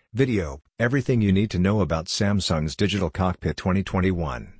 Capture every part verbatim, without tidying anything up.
Video, everything you need to know about Samsung's Digital Cockpit twenty twenty-one.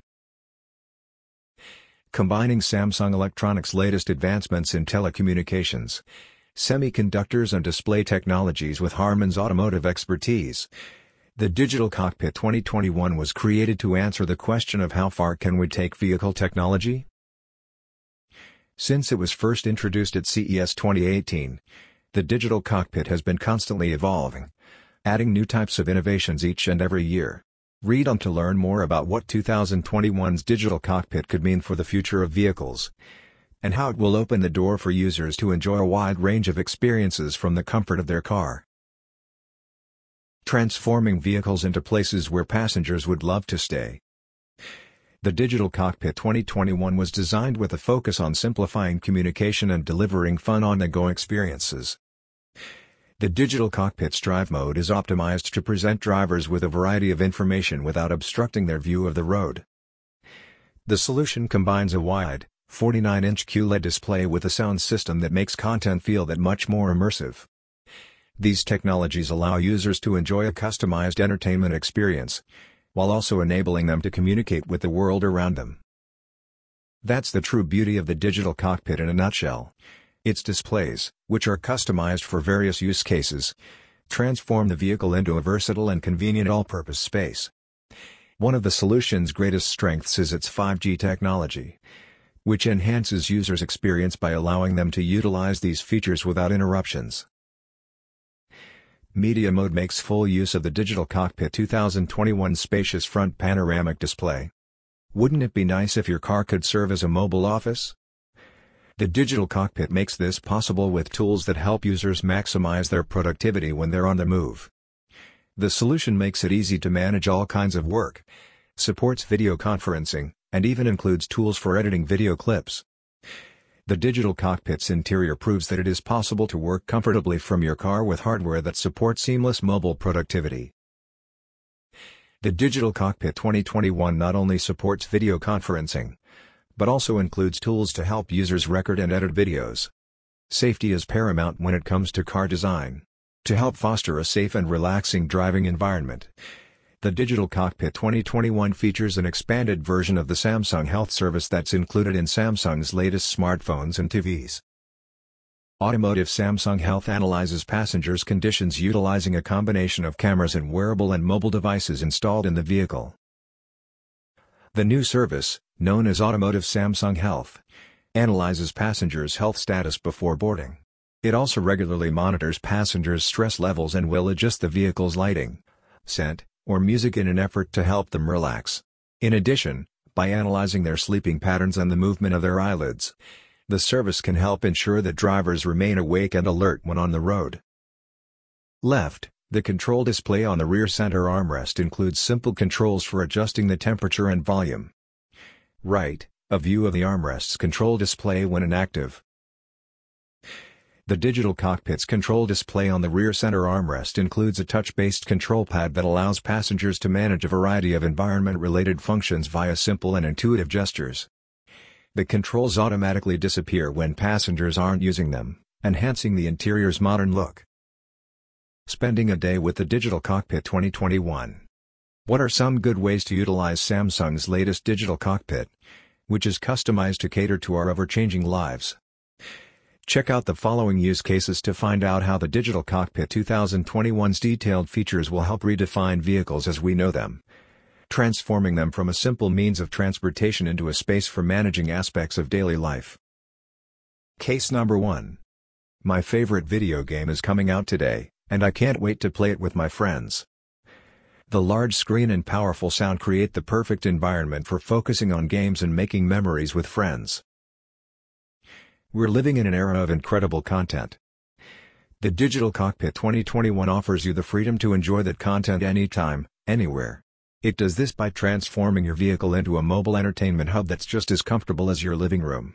Combining Samsung Electronics' latest advancements in telecommunications, semiconductors and display technologies with Harman's automotive expertise, the Digital Cockpit twenty twenty-one was created to answer the question of how far can we take vehicle technology? Since it was first introduced at C E S twenty eighteen, the Digital Cockpit has been constantly evolving, adding new types of innovations each and every year. Read on to learn more about what two thousand twenty-one's Digital Cockpit could mean for the future of vehicles, and how it will open the door for users to enjoy a wide range of experiences from the comfort of their car. Transforming vehicles into places where passengers would love to stay. The Digital Cockpit twenty twenty-one was designed with a focus on simplifying communication and delivering fun on-the-go experiences. The Digital Cockpit's drive mode is optimized to present drivers with a variety of information without obstructing their view of the road. The solution combines a wide, forty-nine inch Q L E D display with a sound system that makes content feel that much more immersive. These technologies allow users to enjoy a customized entertainment experience, while also enabling them to communicate with the world around them. That's the true beauty of the Digital Cockpit in a nutshell. Its displays, which are customized for various use cases, transform the vehicle into a versatile and convenient all-purpose space. One of the solution's greatest strengths is its five G technology, which enhances users' experience by allowing them to utilize these features without interruptions. Media mode makes full use of the Digital Cockpit twenty twenty-one's spacious front panoramic display. Wouldn't it be nice if your car could serve as a mobile office? The Digital Cockpit makes this possible with tools that help users maximize their productivity when they're on the move. The solution makes it easy to manage all kinds of work, supports video conferencing, and even includes tools for editing video clips. The Digital Cockpit's interior proves that it is possible to work comfortably from your car with hardware that supports seamless mobile productivity. The Digital Cockpit twenty twenty-one not only supports video conferencing, but also includes tools to help users record and edit videos. Safety is paramount when it comes to car design. To help foster a safe and relaxing driving environment, the Digital Cockpit twenty twenty-one features an expanded version of the Samsung Health service that's included in Samsung's latest smartphones and T Vs. Automotive Samsung Health analyzes passengers' conditions utilizing a combination of cameras and wearable and mobile devices installed in the vehicle. The new service, known as Automotive Samsung Health, analyzes passengers' health status before boarding. It also regularly monitors passengers' stress levels and will adjust the vehicle's lighting, scent, or music in an effort to help them relax. In addition, by analyzing their sleeping patterns and the movement of their eyelids, the service can help ensure that drivers remain awake and alert when on the road. Left, the control display on the rear center armrest includes simple controls for adjusting the temperature and volume. Right, a view of the armrest's control display when inactive. The Digital Cockpit's control display on the rear center armrest includes a touch-based control pad that allows passengers to manage a variety of environment-related functions via simple and intuitive gestures. The controls automatically disappear when passengers aren't using them, enhancing the interior's modern look. Spending a day with the Digital Cockpit twenty twenty-one. What are some good ways to utilize Samsung's latest Digital Cockpit, which is customized to cater to our ever-changing lives? Check out the following use cases to find out how the Digital Cockpit twenty twenty-one's detailed features will help redefine vehicles as we know them, transforming them from a simple means of transportation into a space for managing aspects of daily life. Case number one. My favorite video game is coming out today, and I can't wait to play it with my friends. The large screen and powerful sound create the perfect environment for focusing on games and making memories with friends. We're living in an era of incredible content. The Digital Cockpit twenty twenty-one offers you the freedom to enjoy that content anytime, anywhere. It does this by transforming your vehicle into a mobile entertainment hub that's just as comfortable as your living room.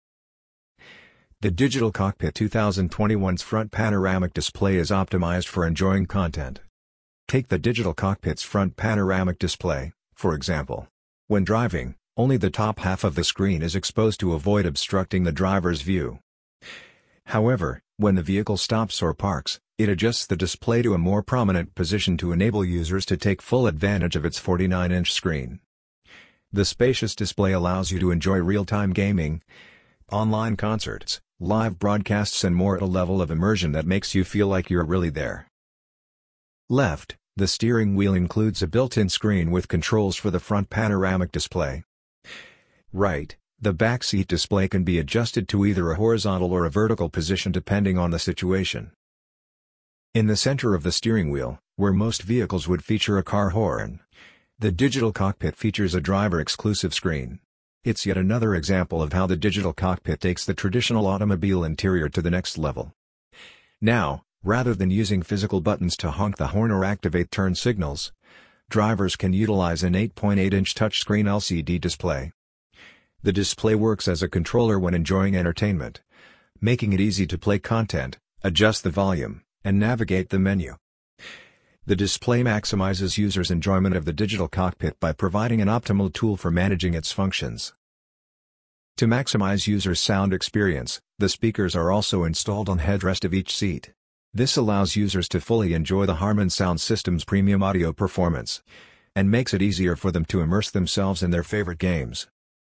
The Digital Cockpit twenty twenty-one's front panoramic display is optimized for enjoying content. Take the Digital Cockpit's front panoramic display, for example. When driving, only the top half of the screen is exposed to avoid obstructing the driver's view. However, when the vehicle stops or parks, It adjusts the display to a more prominent position to enable users to take full advantage of its forty-nine inch screen. The spacious display allows you to enjoy real-time gaming, online concerts, live broadcasts and more at a level of immersion that makes you feel like you're really there. Left, the steering wheel includes a built-in screen with controls for the front panoramic display. Right, the back seat display can be adjusted to either a horizontal or a vertical position depending on the situation. In the center of the steering wheel, where most vehicles would feature a car horn, the digital cockpit features a driver-exclusive screen. It's yet another example of how the digital cockpit takes the traditional automobile interior to the next level. Now, rather than using physical buttons to honk the horn or activate turn signals, drivers can utilize an eight point eight inch touchscreen L C D display. The display works as a controller when enjoying entertainment, making it easy to play content, adjust the volume, and navigate the menu. The display maximizes users' enjoyment of the digital cockpit by providing an optimal tool for managing its functions. To maximize users' sound experience, the speakers are also installed on the headrest of each seat. This allows users to fully enjoy the Harman sound system's premium audio performance, and makes it easier for them to immerse themselves in their favorite games.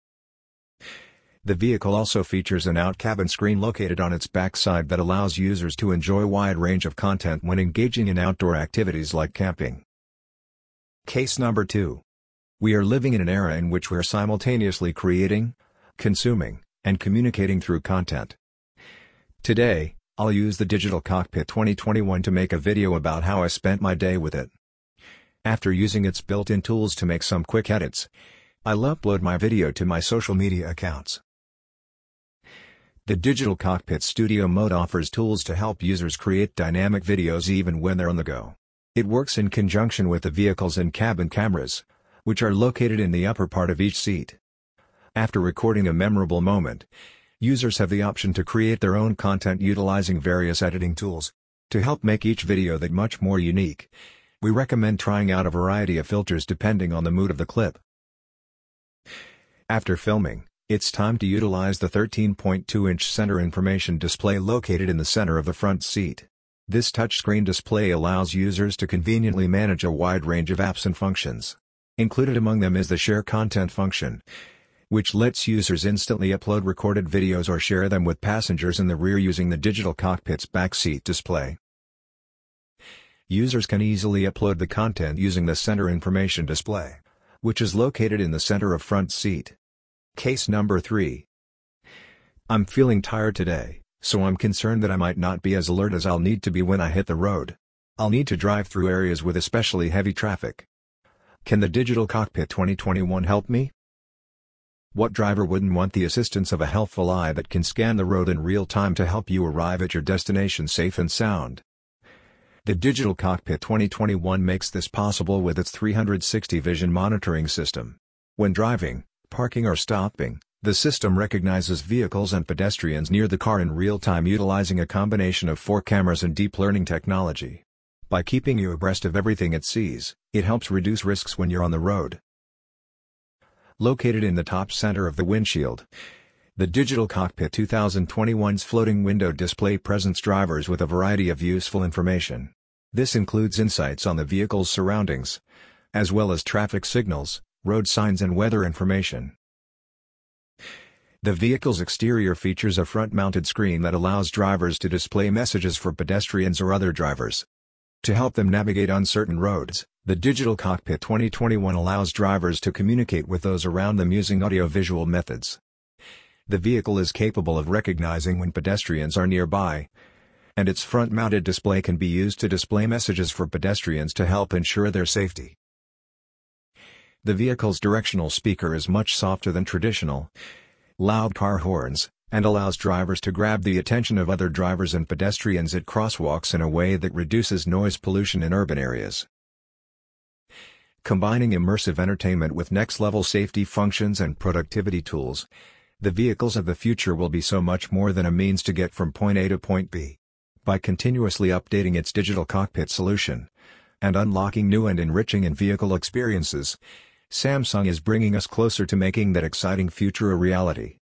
The vehicle also features an out-cabin screen located on its backside that allows users to enjoy a wide range of content when engaging in outdoor activities like camping. Case number two. We are living in an era in which we're simultaneously creating, consuming, and communicating through content. Today, I'll use the Digital Cockpit twenty twenty-one to make a video about how I spent my day with it. After using its built-in tools to make some quick edits, I'll upload my video to my social media accounts. The Digital Cockpit Studio Mode offers tools to help users create dynamic videos even when they're on the go. It works in conjunction with the vehicle's in-cabin cameras, which are located in the upper part of each seat. After recording a memorable moment, users have the option to create their own content utilizing various editing tools. To help make each video that much more unique, we recommend trying out a variety of filters depending on the mood of the clip. After filming, it's time to utilize the thirteen point two inch center information display located in the center of the front seat. This touchscreen display allows users to conveniently manage a wide range of apps and functions. Included among them is the Share Content function, which lets users instantly upload recorded videos or share them with passengers in the rear using the digital cockpit's backseat display. Users can easily upload the content using the center information display, which is located in the center of front seat. Case number three. I'm feeling tired today, so I'm concerned that I might not be as alert as I'll need to be when I hit the road. I'll need to drive through areas with especially heavy traffic. Can the Digital Cockpit twenty twenty-one help me? What driver wouldn't want the assistance of a helpful eye that can scan the road in real time to help you arrive at your destination safe and sound? The Digital Cockpit twenty twenty-one makes this possible with its three sixty vision monitoring system. When driving, parking or stopping, the system recognizes vehicles and pedestrians near the car in real time utilizing a combination of four cameras and deep learning technology. By keeping you abreast of everything it sees, it helps reduce risks when you're on the road. Located in the top center of the windshield, the Digital Cockpit twenty twenty-one's floating window display presents drivers with a variety of useful information. This includes insights on the vehicle's surroundings, as well as traffic signals, road signs and weather information. The vehicle's exterior features a front-mounted screen that allows drivers to display messages for pedestrians or other drivers. To help them navigate uncertain roads, the Digital Cockpit twenty twenty-one allows drivers to communicate with those around them using audio-visual methods. The vehicle is capable of recognizing when pedestrians are nearby, and its front-mounted display can be used to display messages for pedestrians to help ensure their safety. The vehicle's directional speaker is much softer than traditional, loud car horns, and allows drivers to grab the attention of other drivers and pedestrians at crosswalks in a way that reduces noise pollution in urban areas. Combining immersive entertainment with next-level safety functions and productivity tools, the vehicles of the future will be so much more than a means to get from point A to point B. By continuously updating its digital cockpit solution and unlocking new and enriching in-vehicle experiences, Samsung is bringing us closer to making that exciting future a reality.